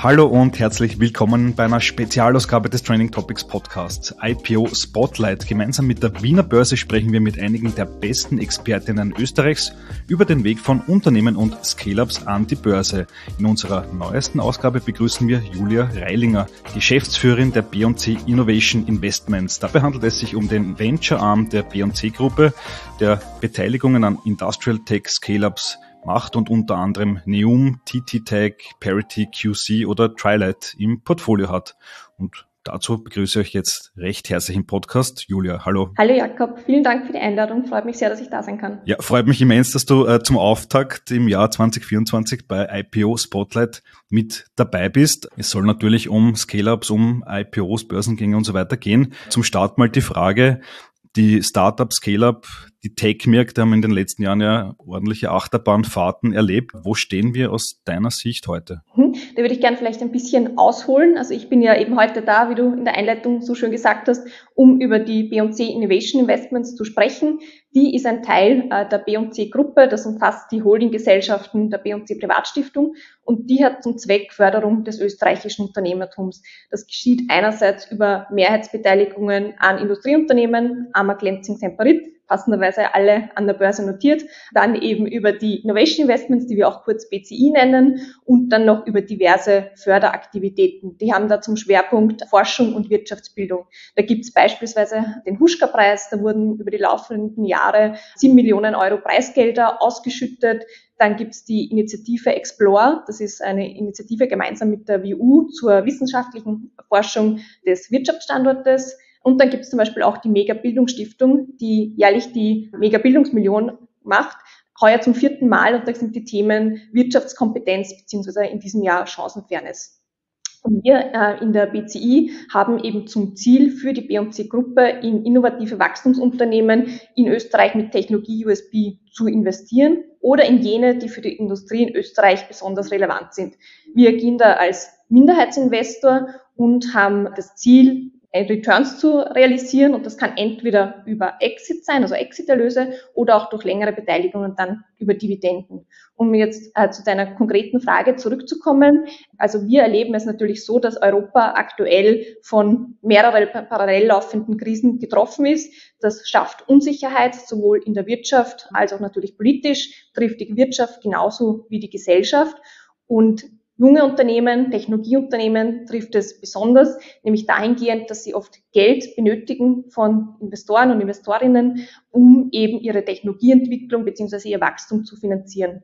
Hallo und herzlich willkommen bei einer Spezialausgabe des Trending Topics Podcasts IPO Spotlight. Gemeinsam mit der Wiener Börse sprechen wir mit einigen der besten Expertinnen Österreichs über den Weg von Unternehmen und Scale-Ups an die Börse. In unserer neuesten Ausgabe begrüßen wir Julia Reilinger, Geschäftsführerin der B&C Innovation Investments. Dabei handelt es sich um den Venture-Arm der B&C Gruppe, der Beteiligungen an Industrial Tech Scale-Ups macht und unter anderem Neum, TTTech, Parity, QC oder Trilight im Portfolio hat. Und dazu begrüße ich euch jetzt recht herzlich im Podcast. Julia, hallo. Hallo Jakob, vielen Dank für die Einladung. Freut mich sehr, dass ich da sein kann. Ja, freut mich immens, dass du zum Auftakt im Jahr 2024 bei IPO Spotlight mit dabei bist. Es soll natürlich um Scale-Ups, um IPOs, Börsengänge und so weiter gehen. Zum Start mal die Frage: Die Startup, Scale-Up, die Tech-Märkte haben in den letzten Jahren ja ordentliche Achterbahnfahrten erlebt. Wo stehen wir aus deiner Sicht heute? Da würde ich gerne vielleicht ein bisschen ausholen. Also ich bin ja eben heute da, wie du in der Einleitung so schön gesagt hast, um über die B&C Innovation Investments zu sprechen. Die ist ein Teil der B&C Gruppe, das umfasst die Holdinggesellschaften der B&C Privatstiftung und die hat zum Zweck Förderung des österreichischen Unternehmertums. Das geschieht einerseits über Mehrheitsbeteiligungen an Industrieunternehmen, Amag Lenzing Semperit, passenderweise alle an der Börse notiert, dann eben über die Innovation Investments, die wir auch kurz BCI nennen, und dann noch über diverse Förderaktivitäten. Die haben da zum Schwerpunkt Forschung und Wirtschaftsbildung. Da gibt es beispielsweise den Huschka-Preis, da wurden über die laufenden Jahre 7 Millionen Euro Preisgelder ausgeschüttet. Dann gibt es die Initiative Explore, das ist eine Initiative gemeinsam mit der WU zur wissenschaftlichen Forschung des Wirtschaftsstandortes. Und dann gibt es zum Beispiel auch die Mega-Bildungsstiftung, die jährlich die Mega-Bildungsmillion macht. Heuer zum 4. Mal und da sind die Themen Wirtschaftskompetenz beziehungsweise in diesem Jahr Chancenfairness. Und wir in der BCI haben eben zum Ziel für die B&C-Gruppe in innovative Wachstumsunternehmen in Österreich mit Technologie-USB zu investieren oder in jene, die für die Industrie in Österreich besonders relevant sind. Wir agieren da als Minderheitsinvestor und haben das Ziel, Returns zu realisieren und das kann entweder über Exit sein, also Exit-Erlöse, oder auch durch längere Beteiligung und dann über Dividenden. Um jetzt zu deiner konkreten Frage zurückzukommen, also wir erleben es natürlich so, dass Europa aktuell von mehreren parallel laufenden Krisen getroffen ist. Das schafft Unsicherheit, sowohl in der Wirtschaft als auch natürlich politisch, trifft die Wirtschaft genauso wie die Gesellschaft. Und junge Unternehmen, Technologieunternehmen trifft es besonders, nämlich dahingehend, dass sie oft Geld benötigen von Investoren und Investorinnen, um eben ihre Technologieentwicklung bzw. ihr Wachstum zu finanzieren.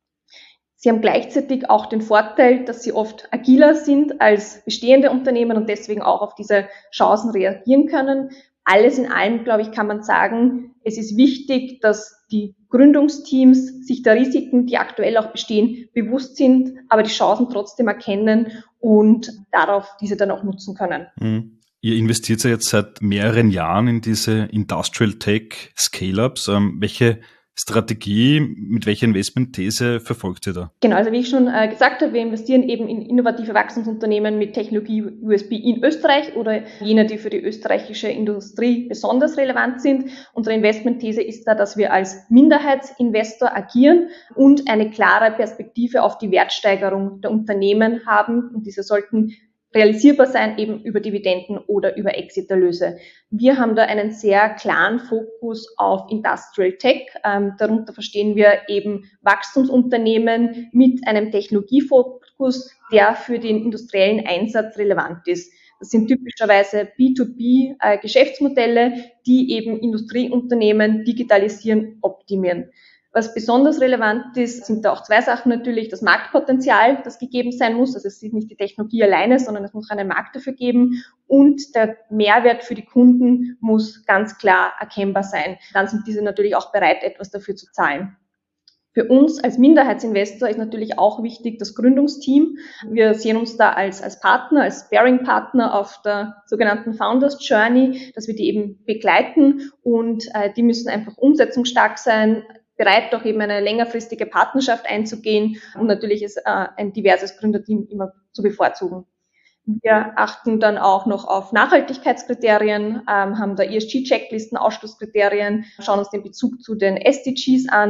Sie haben gleichzeitig auch den Vorteil, dass sie oft agiler sind als bestehende Unternehmen und deswegen auch auf diese Chancen reagieren können. Alles in allem, glaube ich, kann man sagen, es ist wichtig, dass die Gründungsteams sich der Risiken, die aktuell auch bestehen, bewusst sind, aber die Chancen trotzdem erkennen und darauf diese dann auch nutzen können. Ihr investiert ja jetzt seit mehreren Jahren in diese Industrial Tech Scale-Ups. Welche Strategie, mit welcher Investmentthese verfolgt ihr da? Genau, also wie ich schon gesagt habe, wir investieren eben in innovative Wachstumsunternehmen mit Technologie USB in Österreich oder jene, die für die österreichische Industrie besonders relevant sind. Unsere Investmentthese ist da, dass wir als Minderheitsinvestor agieren und eine klare Perspektive auf die Wertsteigerung der Unternehmen haben und diese sollten realisierbar sein, eben über Dividenden oder über Exit-Erlöse. Wir haben da einen sehr klaren Fokus auf Industrial Tech. Darunter verstehen wir eben Wachstumsunternehmen mit einem Technologiefokus, der für den industriellen Einsatz relevant ist. Das sind typischerweise B2B-Geschäftsmodelle, die eben Industrieunternehmen digitalisieren, optimieren. Was besonders relevant ist, sind da auch zwei Sachen natürlich. Das Marktpotenzial, das gegeben sein muss. Also es ist nicht die Technologie alleine, sondern es muss einen Markt dafür geben. Und der Mehrwert für die Kunden muss ganz klar erkennbar sein. Dann sind diese natürlich auch bereit, etwas dafür zu zahlen. Für uns als Minderheitsinvestor ist natürlich auch wichtig das Gründungsteam. Wir sehen uns da als Partner, als Sparing-Partner auf der sogenannten Founders Journey, dass wir die eben begleiten und die müssen einfach umsetzungsstark sein, bereit, doch eben eine längerfristige Partnerschaft einzugehen und natürlich ist ein diverses Gründerteam immer zu bevorzugen. Wir achten dann auch noch auf Nachhaltigkeitskriterien, haben da ESG-Checklisten, Ausschlusskriterien, schauen uns den Bezug zu den SDGs an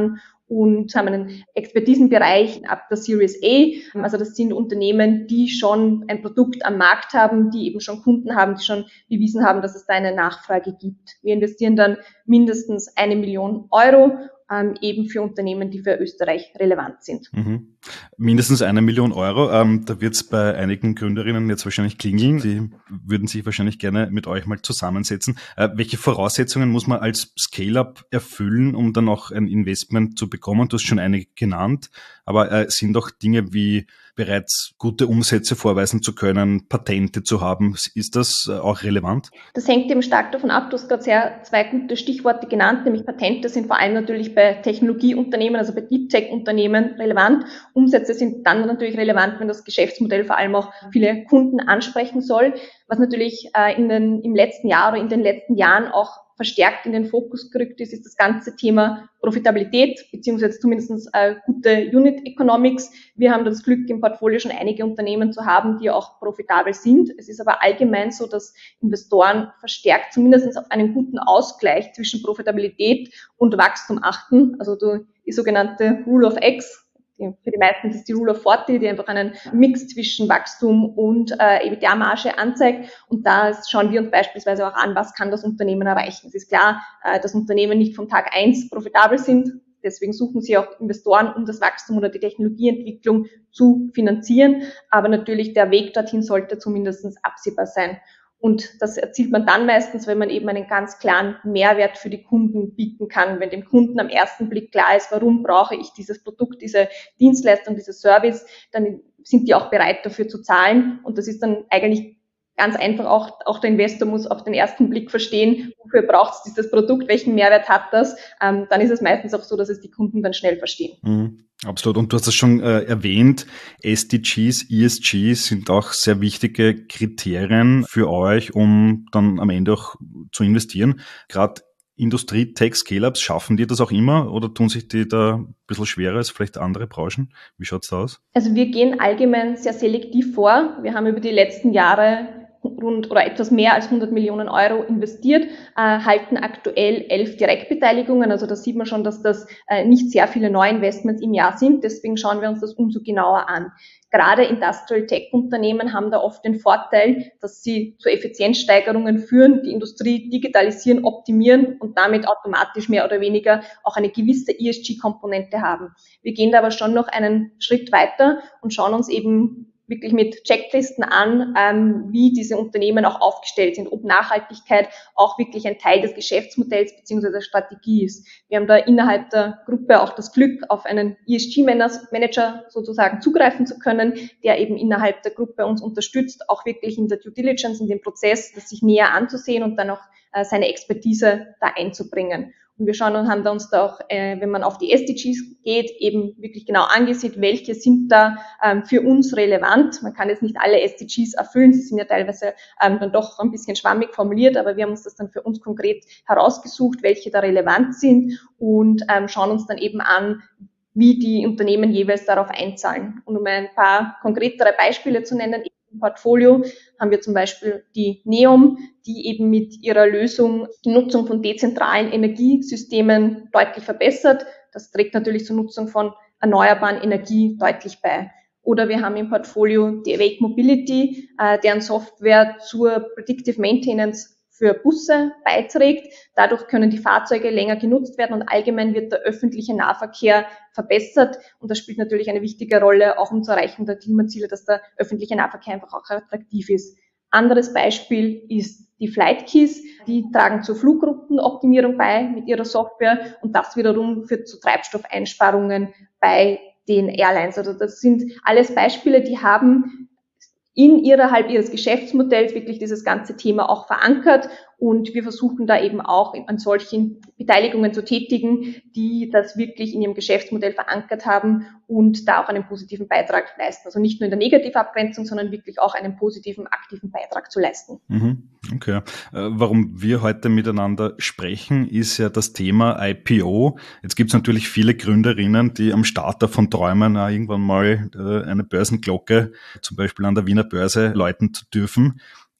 und haben einen Expertisenbereich ab der Series A. Also das sind Unternehmen, die schon ein Produkt am Markt haben, die eben schon Kunden haben, die schon bewiesen haben, dass es da eine Nachfrage gibt. Wir investieren dann mindestens 1 Million Euro eben für Unternehmen, die für Österreich relevant sind. Mhm. Mindestens 1 Million Euro. Da wird es bei einigen Gründerinnen jetzt wahrscheinlich klingeln. Die würden sich wahrscheinlich gerne mit euch mal zusammensetzen. Welche Voraussetzungen muss man als Scale-Up erfüllen, um dann auch ein Investment zu bekommen? Du hast schon einige genannt, aber sind auch Dinge wie bereits gute Umsätze vorweisen zu können, Patente zu haben. Ist das auch relevant? Das hängt eben stark davon ab. Du hast gerade zwei gute Stichworte genannt, nämlich Patente sind vor allem natürlich bei Technologieunternehmen, also bei Deep Tech-Unternehmen relevant. Umsätze sind dann natürlich relevant, wenn das Geschäftsmodell vor allem auch viele Kunden ansprechen soll. Was natürlich im letzten Jahr oder in den letzten Jahren auch verstärkt in den Fokus gerückt ist, ist das ganze Thema Profitabilität, beziehungsweise zumindest gute Unit Economics. Wir haben das Glück, im Portfolio schon einige Unternehmen zu haben, die auch profitabel sind. Es ist aber allgemein so, dass Investoren verstärkt zumindest auf einen guten Ausgleich zwischen Profitabilität und Wachstum achten. Also die sogenannte Rule of X. Für die meisten ist es die Rule of 40, die einfach einen Mix zwischen Wachstum und EBITDA-Marge anzeigt. Und da schauen wir uns beispielsweise auch an, was kann das Unternehmen erreichen. Es ist klar, dass Unternehmen nicht von Tag 1 profitabel sind. Deswegen suchen sie auch Investoren, um das Wachstum oder die Technologieentwicklung zu finanzieren. Aber natürlich der Weg dorthin sollte zumindest absehbar sein. Und das erzielt man dann meistens, wenn man eben einen ganz klaren Mehrwert für die Kunden bieten kann. Wenn dem Kunden am ersten Blick klar ist, warum brauche ich dieses Produkt, diese Dienstleistung, dieses Service, dann sind die auch bereit dafür zu zahlen. Und das ist dann eigentlich ganz einfach auch der Investor muss auf den ersten Blick verstehen, wofür braucht es dieses Produkt, welchen Mehrwert hat das. Dann ist es meistens auch so, dass es die Kunden dann schnell verstehen. Absolut. Und du hast es schon erwähnt, SDGs, ESGs sind auch sehr wichtige Kriterien für euch, um dann am Ende auch zu investieren. Gerade Industrie-Tech-Scale-Ups, schaffen die das auch immer oder tun sich die da ein bisschen schwerer als vielleicht andere Branchen? Wie schaut's da aus? Also wir gehen allgemein sehr selektiv vor. Wir haben über die letzten Jahre rund oder etwas mehr als 100 Millionen Euro investiert, halten aktuell 11 Direktbeteiligungen. Also da sieht man schon, dass das nicht sehr viele Neuinvestments im Jahr sind. Deswegen schauen wir uns das umso genauer an. Gerade Industrial Tech Unternehmen haben da oft den Vorteil, dass sie zu Effizienzsteigerungen führen, die Industrie digitalisieren, optimieren und damit automatisch mehr oder weniger auch eine gewisse ESG-Komponente haben. Wir gehen da aber schon noch einen Schritt weiter und schauen uns eben wirklich mit Checklisten an, wie diese Unternehmen auch aufgestellt sind, ob Nachhaltigkeit auch wirklich ein Teil des Geschäftsmodells bzw. Strategie ist. Wir haben da innerhalb der Gruppe auch das Glück, auf einen ESG-Manager sozusagen zugreifen zu können, der eben innerhalb der Gruppe uns unterstützt, auch wirklich in der Due Diligence, in dem Prozess, das sich näher anzusehen und dann auch seine Expertise da einzubringen. Und wir schauen und haben da uns da auch, wenn man auf die SDGs geht, eben wirklich genau angesehen, welche sind da für uns relevant. Man kann jetzt nicht alle SDGs erfüllen, sie sind ja teilweise dann doch ein bisschen schwammig formuliert, aber wir haben uns das dann für uns konkret herausgesucht, welche da relevant sind und schauen uns dann eben an, wie die Unternehmen jeweils darauf einzahlen. Und um ein paar konkretere Beispiele zu nennen, im Portfolio haben wir zum Beispiel die NEOM, die eben mit ihrer Lösung die Nutzung von dezentralen Energiesystemen deutlich verbessert. Das trägt natürlich zur Nutzung von erneuerbaren Energie deutlich bei. Oder wir haben im Portfolio die Awake Mobility, deren Software zur Predictive Maintenance für Busse beiträgt. Dadurch können die Fahrzeuge länger genutzt werden und allgemein wird der öffentliche Nahverkehr verbessert. Und das spielt natürlich eine wichtige Rolle, auch um zu erreichen der Klimaziele, dass der öffentliche Nahverkehr einfach auch attraktiv ist. Anderes Beispiel ist die Flight Keys. Die tragen zur Flugroutenoptimierung bei mit ihrer Software und das wiederum führt zu Treibstoffeinsparungen bei den Airlines. Also das sind alles Beispiele, die haben innerhalb ihres Geschäftsmodells wirklich dieses ganze Thema auch verankert und wir versuchen da eben auch an solchen Beteiligungen zu tätigen, die das wirklich in ihrem Geschäftsmodell verankert haben und da auch einen positiven Beitrag leisten. Also nicht nur in der Negativabgrenzung, sondern wirklich auch einen positiven, aktiven Beitrag zu leisten. Okay. Warum wir heute miteinander sprechen, ist ja das Thema IPO. Jetzt gibt es natürlich viele Gründerinnen, die am Start davon träumen, irgendwann mal eine Börsenglocke zum Beispiel an der Wiener Börse läuten zu dürfen.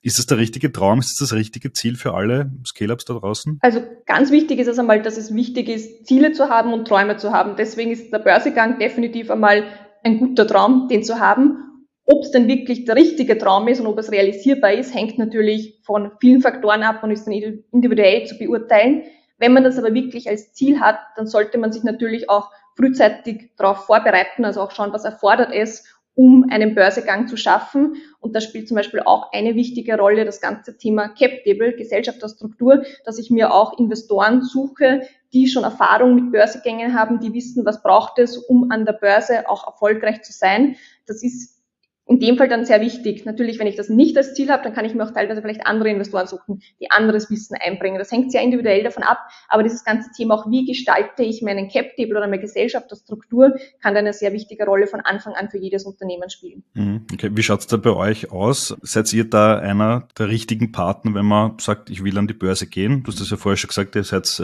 Ist das der richtige Traum? Ist das das richtige Ziel für alle Scale-Ups da draußen? Also ganz wichtig ist es einmal, dass es wichtig ist, Ziele zu haben und Träume zu haben. Deswegen ist der Börsegang definitiv einmal ein guter Traum, den zu haben. Ob es denn wirklich der richtige Traum ist und ob es realisierbar ist, hängt natürlich von vielen Faktoren ab und ist dann individuell zu beurteilen. Wenn man das aber wirklich als Ziel hat, dann sollte man sich natürlich auch frühzeitig darauf vorbereiten, also auch schauen, was erfordert es, um einen Börsegang zu schaffen. Und da spielt zum Beispiel auch eine wichtige Rolle das ganze Thema Cap Table, Gesellschafterstruktur, dass ich mir auch Investoren suche, die schon Erfahrung mit Börsegängen haben, die wissen, was braucht es, um an der Börse auch erfolgreich zu sein. Das ist in dem Fall dann sehr wichtig. Natürlich, wenn ich das nicht als Ziel habe, dann kann ich mir auch teilweise vielleicht andere Investoren suchen, die anderes Wissen einbringen. Das hängt sehr individuell davon ab, aber dieses ganze Thema auch, wie gestalte ich meinen Cap-Table oder meine Gesellschafterstruktur, kann dann eine sehr wichtige Rolle von Anfang an für jedes Unternehmen spielen. Okay. Wie schaut's da bei euch aus? Seid ihr da einer der richtigen Partner, wenn man sagt, ich will an die Börse gehen? Du hast das ja vorher schon gesagt, ihr seid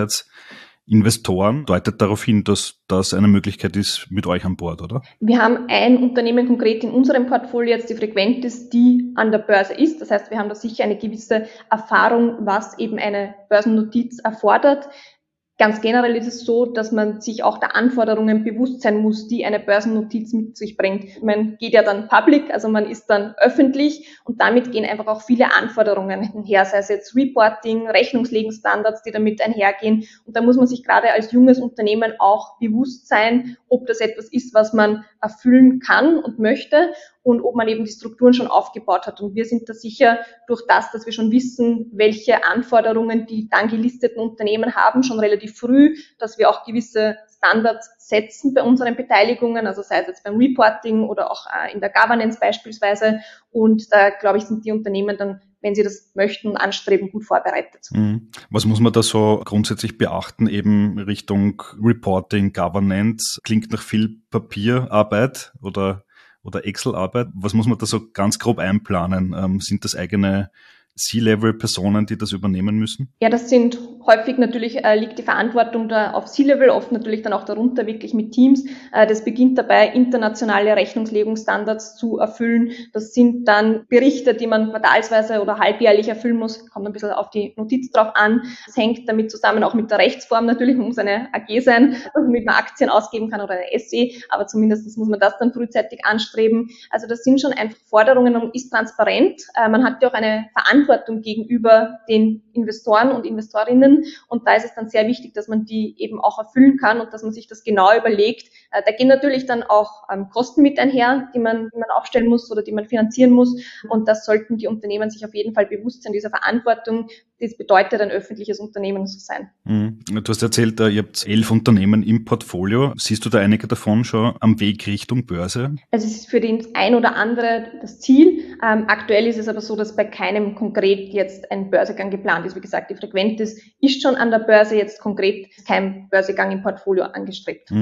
Minderheitsinvestoren, deutet darauf hin, dass das eine Möglichkeit ist mit euch an Bord, oder? Wir haben ein Unternehmen konkret in unserem Portfolio, jetzt die Frequentis, die an der Börse ist. Das heißt, wir haben da sicher eine gewisse Erfahrung, was eben eine Börsennotiz erfordert. Ganz generell ist es so, dass man sich auch der Anforderungen bewusst sein muss, die eine Börsennotiz mit sich bringt. Man geht ja dann public, also man ist dann öffentlich und damit gehen einfach auch viele Anforderungen einher, sei es jetzt Reporting, Rechnungslegungsstandards, die damit einhergehen. Und da muss man sich gerade als junges Unternehmen auch bewusst sein, ob das etwas ist, was man erfüllen kann und möchte und ob man eben die Strukturen schon aufgebaut hat. Und wir sind da sicher durch das, dass wir schon wissen, welche Anforderungen die dann gelisteten Unternehmen haben, schon relativ früh, dass wir auch gewisse Standards setzen bei unseren Beteiligungen, also sei es jetzt beim Reporting oder auch in der Governance beispielsweise. Und da, glaube ich, sind die Unternehmen dann, wenn sie das möchten und anstreben, gut vorbereitet. Was muss man da so grundsätzlich beachten, eben Richtung Reporting, Governance? Klingt nach viel Papierarbeit oder Excel-Arbeit. Was muss man da so ganz grob einplanen? Sind das eigene C-Level-Personen, die das übernehmen müssen? Ja, das sind häufig natürlich, liegt die Verantwortung da auf C-Level, oft natürlich dann auch darunter wirklich mit Teams. Das beginnt dabei, internationale Rechnungslegungsstandards zu erfüllen. Das sind dann Berichte, die man quartalsweise oder halbjährlich erfüllen muss. Kommt ein bisschen auf die Notiz drauf an. Das hängt damit zusammen auch mit der Rechtsform natürlich. Man muss eine AG sein, damit man Aktien ausgeben kann oder eine SE, aber zumindest muss man das dann frühzeitig anstreben. Also das sind schon einfach Forderungen und ist transparent. Man hat ja auch eine Verantwortung gegenüber den Investoren und Investorinnen und da ist es dann sehr wichtig, dass man die eben auch erfüllen kann und dass man sich das genau überlegt. Da gehen natürlich dann auch Kosten mit einher, die man aufstellen muss oder die man finanzieren muss und das sollten die Unternehmen sich auf jeden Fall bewusst sein, dieser Verantwortung. Das bedeutet, ein öffentliches Unternehmen zu sein. Du hast erzählt, ihr habt 11 Unternehmen im Portfolio. Siehst du da einige davon schon am Weg Richtung Börse? Also es ist für den ein oder andere das Ziel. Aktuell ist es aber so, dass bei keinem konkret jetzt ein Börsegang geplant ist. Wie gesagt, die Frequentis ist schon an der Börse, jetzt konkret kein Börsegang im Portfolio angestrebt.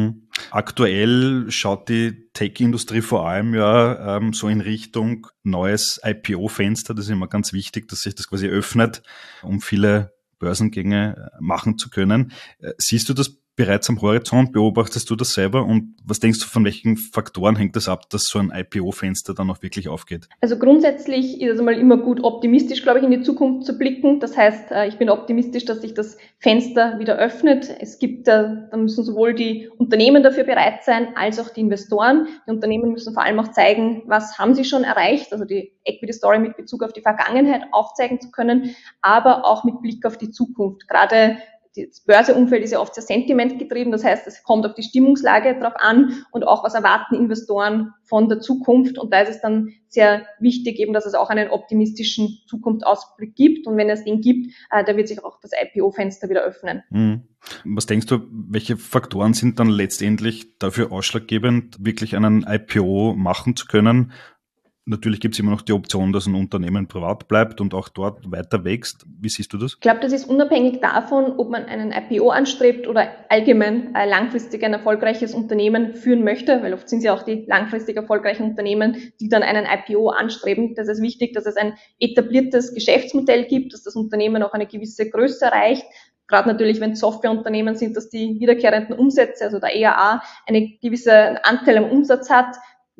Aktuell schaut die Tech-Industrie vor allem ja so in Richtung neues IPO-Fenster. Das ist immer ganz wichtig, dass sich das quasi öffnet, um viele Börsengänge machen zu können. Siehst du das bereits am Horizont? Beobachtest du das selber? Und was denkst du, von welchen Faktoren hängt das ab, dass so ein IPO-Fenster dann auch wirklich aufgeht? Also grundsätzlich ist es einmal immer gut, optimistisch, glaube ich, in die Zukunft zu blicken. Das heißt, ich bin optimistisch, dass sich das Fenster wieder öffnet. Es gibt, da müssen sowohl die Unternehmen dafür bereit sein, als auch die Investoren. Die Unternehmen müssen vor allem auch zeigen, was haben sie schon erreicht, also die Equity Story mit Bezug auf die Vergangenheit aufzeigen zu können, aber auch mit Blick auf die Zukunft. Gerade das Börseumfeld ist ja oft sehr sentimentgetrieben, das heißt, es kommt auf die Stimmungslage drauf an und auch, was erwarten Investoren von der Zukunft. Und da ist es dann sehr wichtig eben, dass es auch einen optimistischen Zukunftsausblick gibt. Und wenn es den gibt, da wird sich auch das IPO-Fenster wieder öffnen. Was denkst du, welche Faktoren sind dann letztendlich dafür ausschlaggebend, wirklich einen IPO machen zu können? Natürlich gibt es immer noch die Option, dass ein Unternehmen privat bleibt und auch dort weiter wächst. Wie siehst du das? Ich glaube, das ist unabhängig davon, ob man einen IPO anstrebt oder allgemein langfristig ein erfolgreiches Unternehmen führen möchte, weil oft sind es ja auch die langfristig erfolgreichen Unternehmen, die dann einen IPO anstreben. Das ist wichtig, dass es ein etabliertes Geschäftsmodell gibt, dass das Unternehmen auch eine gewisse Größe erreicht. Gerade natürlich, wenn es Softwareunternehmen sind, dass die wiederkehrenden Umsätze, also der ERA, einen gewissen Anteil am Umsatz hat.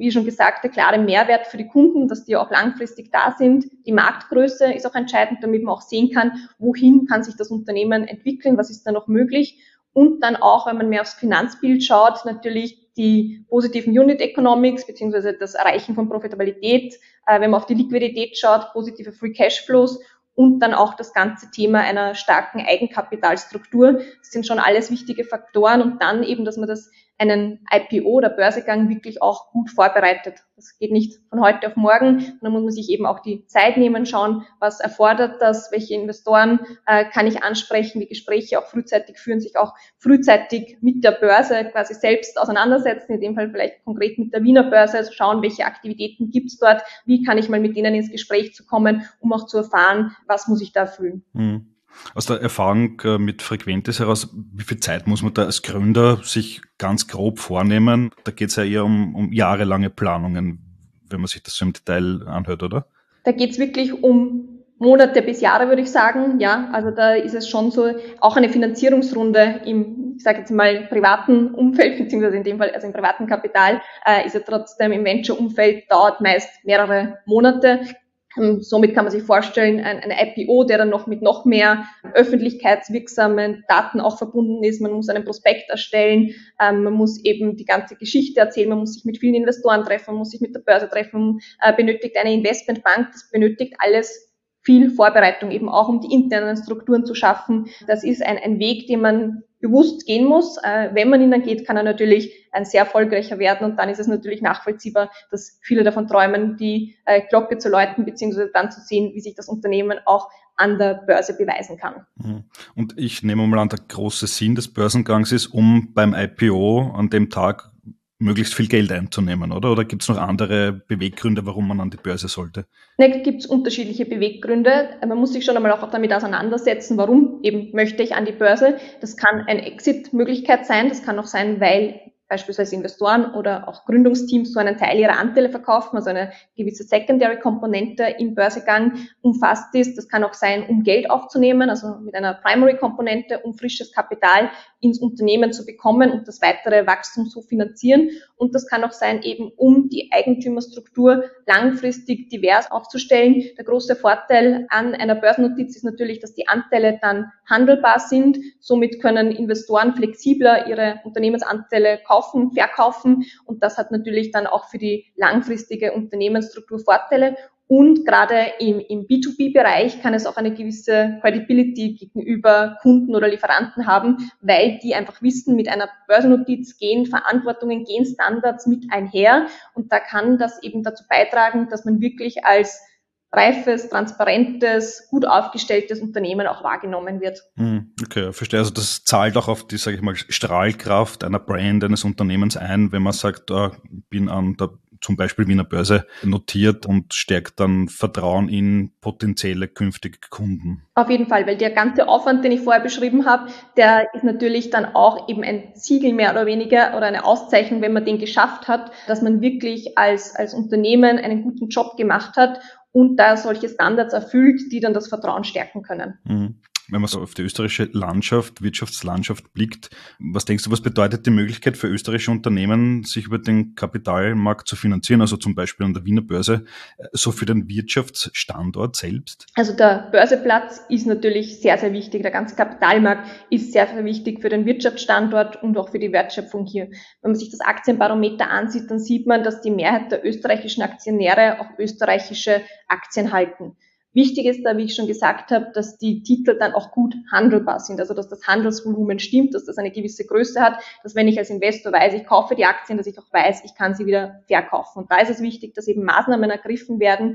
wie schon gesagt, der klare Mehrwert für die Kunden, dass die auch langfristig da sind. Die Marktgröße ist auch entscheidend, damit man auch sehen kann, wohin kann sich das Unternehmen entwickeln, was ist da noch möglich. Und dann auch, wenn man mehr aufs Finanzbild schaut, natürlich die positiven Unit Economics beziehungsweise das Erreichen von Profitabilität, wenn man auf die Liquidität schaut, positive Free Cashflows und dann auch das ganze Thema einer starken Eigenkapitalstruktur. Das sind schon alles wichtige Faktoren und dann eben, dass man einen IPO oder Börsegang wirklich auch gut vorbereitet. Das geht nicht von heute auf morgen. Da muss man sich eben auch die Zeit nehmen, schauen, was erfordert das, welche Investoren kann ich ansprechen, die Gespräche auch frühzeitig führen, sich auch frühzeitig mit der Börse quasi selbst auseinandersetzen, in dem Fall vielleicht konkret mit der Wiener Börse, also schauen, welche Aktivitäten gibt's dort, wie kann ich mal mit denen ins Gespräch zu kommen, um auch zu erfahren, was muss ich da erfüllen. Aus der Erfahrung mit Frequentis heraus, wie viel Zeit muss man da als Gründer sich ganz grob vornehmen? Da geht es ja eher um jahrelange Planungen, wenn man sich das so im Detail anhört, oder? Da geht es wirklich um Monate bis Jahre, würde ich sagen. Ja, also da ist es schon so, auch eine Finanzierungsrunde im, ich sage jetzt mal, privaten Umfeld, beziehungsweise in dem Fall, also im privaten Kapital, ist ja trotzdem im Venture-Umfeld, dauert meist mehrere Monate. Somit kann man sich vorstellen, ein IPO, der dann noch mit noch mehr öffentlichkeitswirksamen Daten auch verbunden ist. Man muss einen Prospekt erstellen, man muss eben die ganze Geschichte erzählen, man muss sich mit vielen Investoren treffen, man muss sich mit der Börse treffen, benötigt eine Investmentbank, das benötigt alles viel Vorbereitung, eben auch um die internen Strukturen zu schaffen. Das ist ein Weg, den man bewusst gehen muss. Wenn man ihn dann geht, kann er natürlich ein sehr erfolgreicher werden und dann ist es natürlich nachvollziehbar, dass viele davon träumen, die Glocke zu läuten, beziehungsweise dann zu sehen, wie sich das Unternehmen auch an der Börse beweisen kann. Und ich nehme mal an, der große Sinn des Börsengangs ist, um beim IPO an dem Tag möglichst viel Geld einzunehmen, oder? Oder gibt es noch andere Beweggründe, warum man an die Börse sollte? Ne, gibt es unterschiedliche Beweggründe. Man muss sich schon einmal auch damit auseinandersetzen, warum eben möchte ich an die Börse. Das kann eine Exit-Möglichkeit sein, das kann auch sein, weil beispielsweise Investoren oder auch Gründungsteams so einen Teil ihrer Anteile verkaufen, also eine gewisse Secondary-Komponente im Börsegang umfasst ist. Das kann auch sein, um Geld aufzunehmen, also mit einer Primary-Komponente, um frisches Kapital ins Unternehmen zu bekommen und das weitere Wachstum zu finanzieren. Und das kann auch sein, eben um die Eigentümerstruktur langfristig divers aufzustellen. Der große Vorteil an einer Börsennotiz ist natürlich, dass die Anteile dann handelbar sind. Somit können Investoren flexibler ihre Unternehmensanteile kaufen, verkaufen und das hat natürlich dann auch für die langfristige Unternehmensstruktur Vorteile. Und gerade im B2B-Bereich kann es auch eine gewisse Credibility gegenüber Kunden oder Lieferanten haben, weil die einfach wissen, mit einer Börsennotiz gehen Verantwortungen, gehen Standards mit einher. Und da kann das eben dazu beitragen, dass man wirklich als reifes, transparentes, gut aufgestelltes Unternehmen auch wahrgenommen wird. Okay, verstehe. Also das zahlt auch auf die, sage ich mal, Strahlkraft einer Brand, eines Unternehmens ein, wenn man sagt, bin an der zum Beispiel Wiener Börse notiert und stärkt dann Vertrauen in potenzielle künftige Kunden. Auf jeden Fall, weil der ganze Aufwand, den ich vorher beschrieben habe, der ist natürlich dann auch eben ein Siegel mehr oder weniger oder eine Auszeichnung, wenn man den geschafft hat, dass man wirklich als Unternehmen einen guten Job gemacht hat und da solche Standards erfüllt, die dann das Vertrauen stärken können. Wenn man so auf die österreichische Landschaft, Wirtschaftslandschaft blickt, was denkst du, was bedeutet die Möglichkeit für österreichische Unternehmen, sich über den Kapitalmarkt zu finanzieren, also zum Beispiel an der Wiener Börse, so für den Wirtschaftsstandort selbst? Also der Börseplatz ist natürlich sehr, sehr wichtig. Der ganze Kapitalmarkt ist sehr, sehr wichtig für den Wirtschaftsstandort und auch für die Wertschöpfung hier. Wenn man sich das Aktienbarometer ansieht, dann sieht man, dass die Mehrheit der österreichischen Aktionäre auch österreichische Aktien halten. Wichtig ist da, wie ich schon gesagt habe, dass die Titel dann auch gut handelbar sind, also dass das Handelsvolumen stimmt, dass das eine gewisse Größe hat, dass wenn ich als Investor weiß, ich kaufe die Aktien, dass ich auch weiß, ich kann sie wieder verkaufen. Und da ist es wichtig, dass eben Maßnahmen ergriffen werden,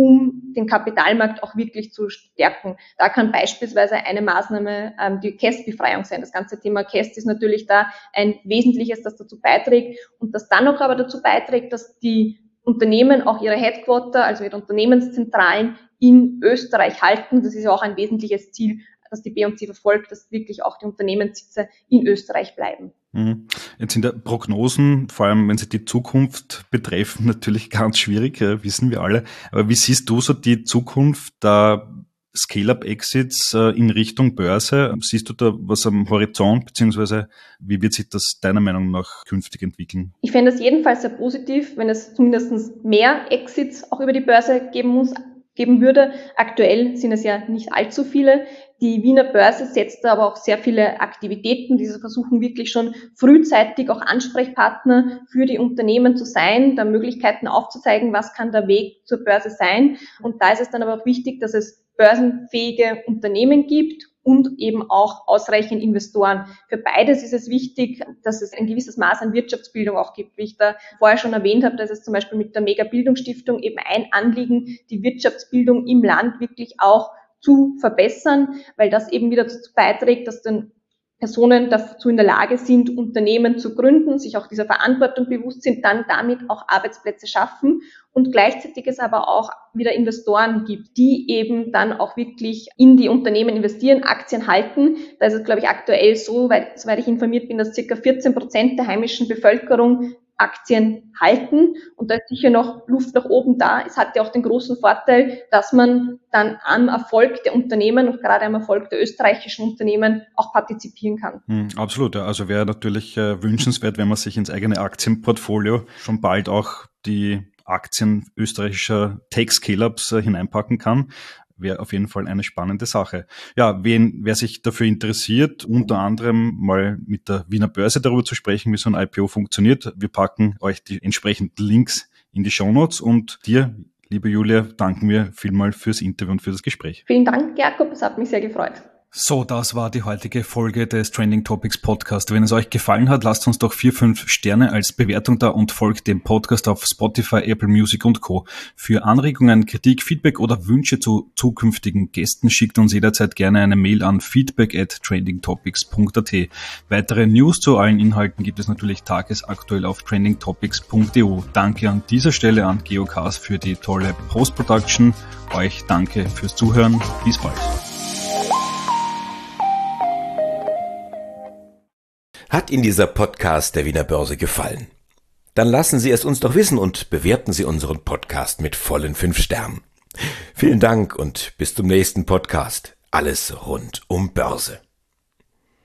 um den Kapitalmarkt auch wirklich zu stärken. Da kann beispielsweise eine Maßnahme die Kästbefreiung sein. Das ganze Thema Käst ist natürlich da ein wesentliches, das dazu beiträgt und das dann auch aber dazu beiträgt, dass die Unternehmen auch ihre Headquarter, also ihre Unternehmenszentralen in Österreich halten. Das ist ja auch ein wesentliches Ziel, das die B&C verfolgt, dass wirklich auch die Unternehmenssitze in Österreich bleiben. Jetzt sind ja Prognosen, vor allem wenn sie die Zukunft betreffen, natürlich ganz schwierig, wissen wir alle. Aber wie siehst du so die Zukunft der Scale-Up-Exits in Richtung Börse. Siehst du da was am Horizont, beziehungsweise wie wird sich das deiner Meinung nach künftig entwickeln? Ich fände es jedenfalls sehr positiv, wenn es zumindest mehr Exits auch über die Börse geben würde. Aktuell sind es ja nicht allzu viele. Die Wiener Börse setzt aber auch sehr viele Aktivitäten. Diese versuchen wirklich schon frühzeitig auch Ansprechpartner für die Unternehmen zu sein, da Möglichkeiten aufzuzeigen, was kann der Weg zur Börse sein. Und da ist es dann aber auch wichtig, dass es börsenfähige Unternehmen gibt und eben auch ausreichend Investoren. Für beides ist es wichtig, dass es ein gewisses Maß an Wirtschaftsbildung auch gibt. Wie ich da vorher schon erwähnt habe, dass es zum Beispiel mit der Mega-Bildungsstiftung eben ein Anliegen, die Wirtschaftsbildung im Land wirklich auch zu verbessern, weil das eben wieder dazu beiträgt, dass dann Personen dazu in der Lage sind, Unternehmen zu gründen, sich auch dieser Verantwortung bewusst sind, dann damit auch Arbeitsplätze schaffen und gleichzeitig es aber auch wieder Investoren gibt, die eben dann auch wirklich in die Unternehmen investieren, Aktien halten. Da ist es, glaube ich, aktuell so, soweit ich informiert bin, dass ca. 14% der heimischen Bevölkerung Aktien halten und da ist sicher noch Luft nach oben da. Es hat ja auch den großen Vorteil, dass man dann am Erfolg der Unternehmen und gerade am Erfolg der österreichischen Unternehmen auch partizipieren kann. Absolut, ja. Also wäre natürlich wünschenswert, wenn man sich ins eigene Aktienportfolio schon bald auch die Aktien österreichischer Tech-Scale-Ups hineinpacken kann. Wäre auf jeden Fall eine spannende Sache. Ja, wer sich dafür interessiert, unter anderem mal mit der Wiener Börse darüber zu sprechen, wie so ein IPO funktioniert. Wir packen euch die entsprechenden Links in die Shownotes und dir, liebe Julia, danken wir vielmal fürs Interview und für das Gespräch. Vielen Dank, Jakob. Es hat mich sehr gefreut. So, das war die heutige Folge des Trending Topics Podcast. Wenn es euch gefallen hat, lasst uns doch 4-5 Sterne als Bewertung da und folgt dem Podcast auf Spotify, Apple Music und Co. Für Anregungen, Kritik, Feedback oder Wünsche zu zukünftigen Gästen schickt uns jederzeit gerne eine Mail an feedback@trendingtopics.at. Weitere News zu allen Inhalten gibt es natürlich tagesaktuell auf trendingtopics.eu. Danke an dieser Stelle an Geocast für die tolle Post-Production. Euch danke fürs Zuhören. Bis bald. Hat Ihnen dieser Podcast der Wiener Börse gefallen? Dann lassen Sie es uns doch wissen und bewerten Sie unseren Podcast mit vollen 5 Sternen. Vielen Dank und bis zum nächsten Podcast. Alles rund um Börse.